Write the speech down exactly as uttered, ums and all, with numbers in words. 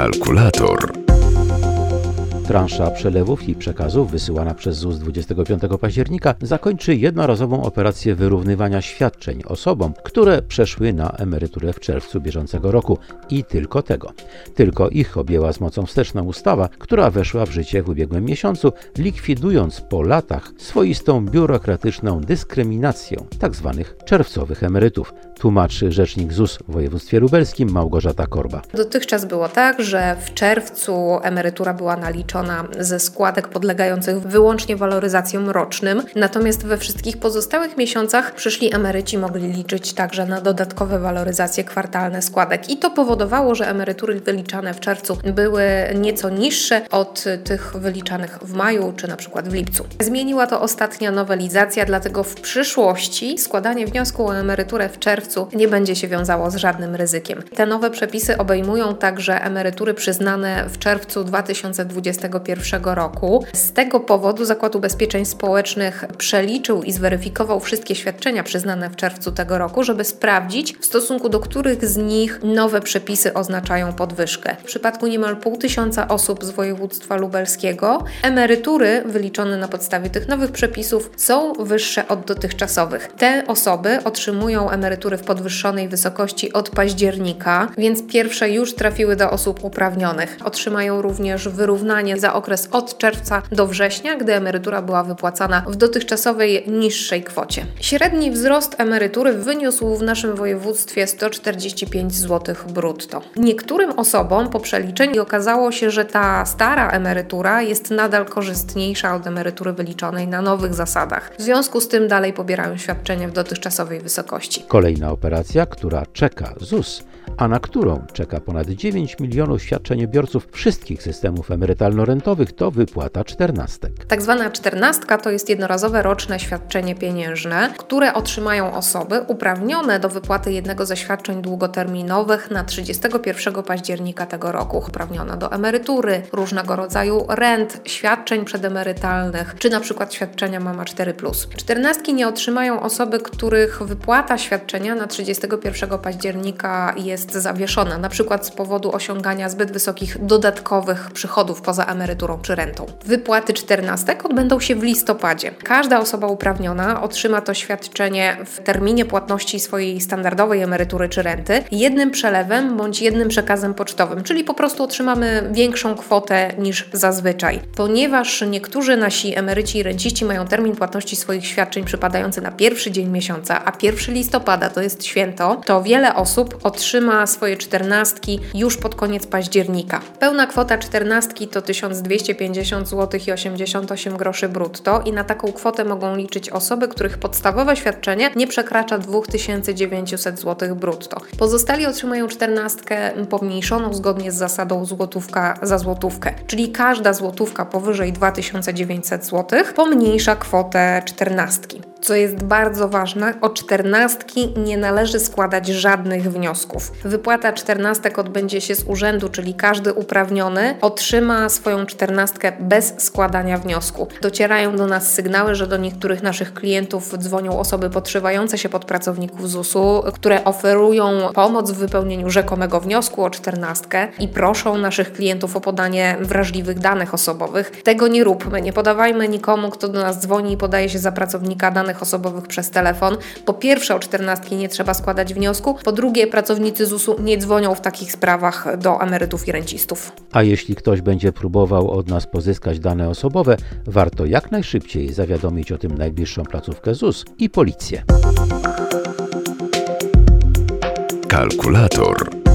Kalkulator. Transza przelewów i przekazów wysyłana przez Z U S dwudziestego piątego października zakończy jednorazową operację wyrównywania świadczeń osobom, które przeszły na emeryturę w czerwcu bieżącego roku i tylko tego. Tylko ich objęła z mocą wsteczna ustawa, która weszła w życie w ubiegłym miesiącu, likwidując po latach swoistą biurokratyczną dyskryminację tzw. czerwcowych emerytów. Tłumaczy rzecznik Z U S w województwie lubelskim Małgorzata Korba. Dotychczas było tak, że w czerwcu emerytura była naliczona ze składek podlegających wyłącznie waloryzacjom rocznym, natomiast we wszystkich pozostałych miesiącach przyszli emeryci mogli liczyć także na dodatkowe waloryzacje kwartalne składek i to powodowało, że emerytury wyliczane w czerwcu były nieco niższe od tych wyliczanych w maju czy na przykład w lipcu. Zmieniła to ostatnia nowelizacja, dlatego w przyszłości składanie wniosku o emeryturę w czerwcu nie będzie się wiązało z żadnym ryzykiem. Te nowe przepisy obejmują także emerytury przyznane w czerwcu dwa tysiące dwudziestego pierwszego roku. Z tego powodu Zakład Ubezpieczeń Społecznych przeliczył i zweryfikował wszystkie świadczenia przyznane w czerwcu tego roku, żeby sprawdzić, w stosunku do których z nich nowe przepisy oznaczają podwyżkę. W przypadku niemal pół tysiąca osób z województwa lubelskiego emerytury wyliczone na podstawie tych nowych przepisów są wyższe od dotychczasowych. Te osoby otrzymują emerytury w podwyższonej wysokości od października, więc pierwsze już trafiły do osób uprawnionych. Otrzymają również wyrównanie za okres od czerwca do września, gdy emerytura była wypłacana w dotychczasowej niższej kwocie. Średni wzrost emerytury wyniósł w naszym województwie sto czterdzieści pięć złotych brutto. Niektórym osobom po przeliczeniu okazało się, że ta stara emerytura jest nadal korzystniejsza od emerytury wyliczonej na nowych zasadach. W związku z tym dalej pobierają świadczenie w dotychczasowej wysokości. Kolejna operacja, która czeka Z U S, a na którą czeka ponad dziewięć milionów świadczeniobiorców wszystkich systemów emerytalno-rentowych, to wypłata czternastek. Tak zwana czternastka to jest jednorazowe roczne świadczenie pieniężne, które otrzymają osoby uprawnione do wypłaty jednego ze świadczeń długoterminowych na trzydziestego pierwszego października tego roku. Uprawnione do emerytury, różnego rodzaju rent, świadczeń przedemerytalnych, czy na przykład świadczenia Mama cztery plus. Czternastki nie otrzymają osoby, których wypłata świadczenia na trzydziestego pierwszego października jest zawieszona, na przykład z powodu osiągania zbyt wysokich dodatkowych przychodów poza emeryturą czy rentą. Wypłaty czternastek odbędą się w listopadzie. Każda osoba uprawniona otrzyma to świadczenie w terminie płatności swojej standardowej emerytury czy renty jednym przelewem bądź jednym przekazem pocztowym, czyli po prostu otrzymamy większą kwotę niż zazwyczaj. Ponieważ niektórzy nasi emeryci i renciści mają termin płatności swoich świadczeń przypadający na pierwszy dzień miesiąca, a pierwszego listopada to jest święto, to wiele osób otrzyma swoje czternastki już pod koniec października. Pełna kwota czternastki to tysiąc dwieście pięćdziesiąt złotych i osiemdziesiąt osiem groszy brutto i na taką kwotę mogą liczyć osoby, których podstawowe świadczenie nie przekracza dwa tysiące dziewięćset złotych brutto. Pozostali otrzymają czternastkę pomniejszoną zgodnie z zasadą złotówka za złotówkę, czyli każda złotówka powyżej dwa tysiące dziewięćset złotych pomniejsza kwotę czternastki. Co jest bardzo ważne, o czternastki nie należy składać żadnych wniosków. Wypłata czternastek odbędzie się z urzędu, czyli każdy uprawniony otrzyma swoją czternastkę bez składania wniosku. Docierają do nas sygnały, że do niektórych naszych klientów dzwonią osoby podszywające się pod pracowników Z U S u, które oferują pomoc w wypełnieniu rzekomego wniosku o czternastkę i proszą naszych klientów o podanie wrażliwych danych osobowych. Tego nie róbmy, nie podawajmy nikomu, kto do nas dzwoni i podaje się za pracownika danych osobowych przez telefon. Po pierwsze, o czternastki nie trzeba składać wniosku, po drugie, pracownicy Z U S u nie dzwonią w takich sprawach do emerytów i rencistów. A jeśli ktoś będzie próbował od nas pozyskać dane osobowe, warto jak najszybciej zawiadomić o tym najbliższą placówkę Z U S i policję. Kalkulator.